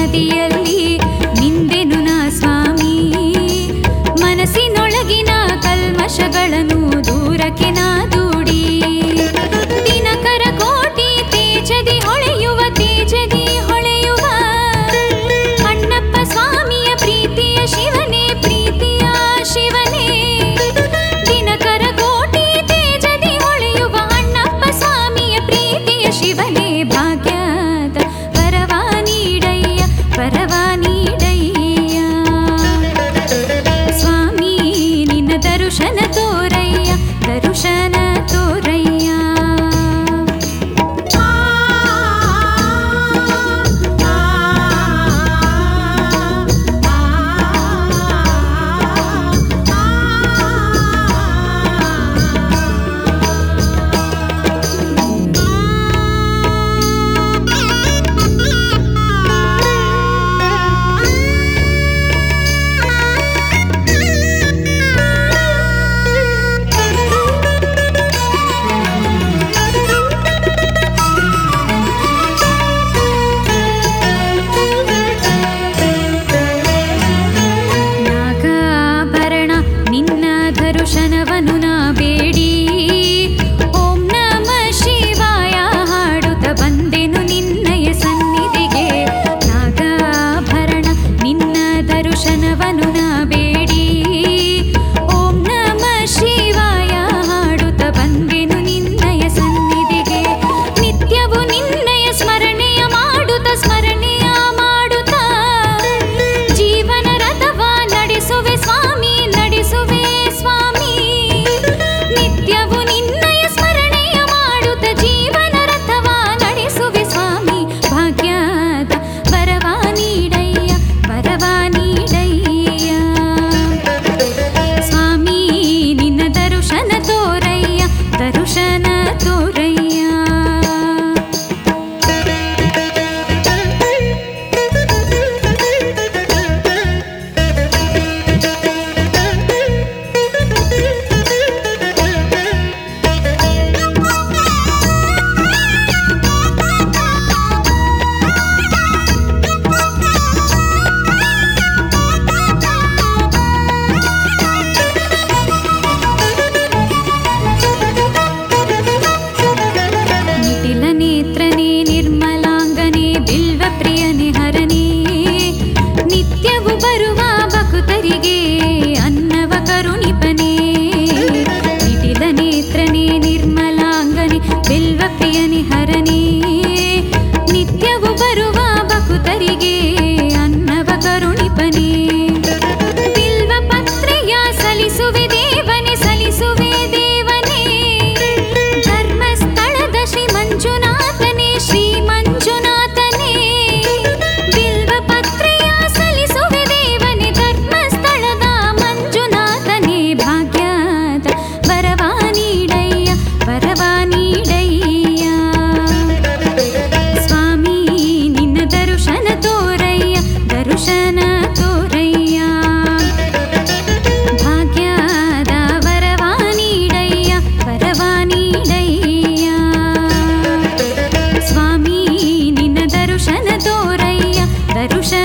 ತುದಿಯಲ್ಲಿ ನಿಂದೆನು ನಾ ಸ್ವಾಮಿ. ಮನಸ್ಸಿನೊಳಗಿನ ಕಲ್ಮಶಗಳನ್ನು ದೂರಕ್ಕೆ ನಾ ದೂಡಿ ದಿನಕರ ಕೋಟಿ ತೇಜದಿ ಹೊಳೆಯುವ ತೇಜದಿ ಹೊಳೆಯುವ ಅಣ್ಣಪ್ಪ ಸ್ವಾಮಿಯ ಪ್ರೀತಿಯ ಶಿವನೇ ಪ್ರೀತಿಯ ಶಿವನೇ. ದಿನಕರ ಕೋಟಿ ತೇಜದಿ ಹೊಳೆಯುವ ಅಣ್ಣಪ್ಪ ಸ್ವಾಮಿಯ ಪ್ರೀತಿಯ ಶಿವನೇ. ಭಾಗ್ಯದ ವರವ ನೀಡಯ್ಯ ವರವ ನೀಡಯ್ಯ ಸ್ವಾಮಿ. ನಿನ್ನ ದರ್ಶನ ತೋರಯ್ಯ ದರ್ಶನ ತೋರಯ್ಯ. ನಾಗಾಭರಣ ನಿನ್ನ ದರ್ಶನವನ್ನು ನಾ ಬೇಡಿ ಓಂ ನಮಃ ಶಿವಾಯ ಹಾಡುತ್ತ ಬಂದೆನು ನಿನ್ನಯ ಸನ್ನಿಧಿಗೆ. ನಾಗಾಭರಣ ನಿನ್ನ ದರ್ಶನವನ್ನು ನಾ ಬೇಡಿ ಓಂ ನಮಃ ಶಿವಾಯ ಹಾಡುತ್ತ ಬಂದೆನು ನಿನ್ನಯ ಸನ್ನಿಧಿಗೆ. ನಿತ್ಯವು ನಿನ್ನಯ ಸ್ಮರಣೆಯ ಮಾಡುತ್ತ ಸ್ಮರಣೆಯ ಮಾಡುತ್ತ ಜೀವನ ರಥವ ನಡೆಸುವೆ ಸ್ವಾಮಿ ನಡೆಸುವೆ ಸ್ವಾಮಿ. ನಿತ್ಯವು ನಿನ್ನಯ ಸ್ಮರಣೆಯ ಮಾಡುತ್ತ ಜೀವನ ರಥವ ನಡೆಸುವೆ ಸ್ವಾಮಿ. ಭಾಗ್ಯದ ವರವ ನೀಡಯ್ಯ ವರವ ನೀಡಯ್ಯ ಸ್ವಾಮಿ. ನಿನ್ನ ದರ್ಶನ ತೋರಯ್ಯ ದರ್ಶನ ತೋರಯ್ಯ. ನಿಟಿಲ ನೇತ್ರನೇ ನಿರ್ಮಲಾಂಗನೇ ಬಿಲ್ವ ಪ್ರಿಯನೇ ಹರನೇ. ನಿತ್ಯವು ಬರುವ ಭಕ್ತರಿಗೆ ಅನ್ನವ ಕರುಣಿಪನೇ. ನಿಟಿಲ ನೇತ್ರನೇ ನಿರ್ಮಲಾಂಗನೇ ಬಿಲ್ವ ಪ್ರಿಯನೇ ಹರನೇ. ನಿತ್ಯವು ಬರುವ ಭಕ್ತರಿಗೆ ಅನ್ನವ ಕರುಣಿಪನೇ. ಬಿಲ್ವ ಪತ್ರೆಯ ಸಲಿಸುವೆ ದೇವನೇ ಸಲಿಸುವೆ ದೇವನೇ. ಧರ್ಮಸ್ಥಳದ ಶ್ರೀ ಮಂಜುನಾಥನೇ ಶ್ರೀ ಮಂಜುನಾಥನೇ. ಬಿಲ್ವ ಪತ್ರೆಯ ಸಲಿಸುವೆ ದೇವನೇ ಧರ್ಮಸ್ಥಳದ ಮಂಜುನಾಥನೇ. ಭಾಗ್ಯದ ವರವ ನೀಡಯ್ಯ ವರವ ನೀಡಯ್ಯ ಸ್ವಾಮಿ. ನಿನ್ನ ದರ್ಶನ ತೋರಯ್ಯ ದರ್ಶನ ತೋರಯ್ಯ. ಭಾಗ್ಯದ ವರವ ನೀಡಯ್ಯ ವರವ ನೀಡಯ್ಯ ಸ್ವಾಮಿ. ನಿನ್ನ ದರ್ಶನ ತೋರಯ್ಯ ದರ್ಶನ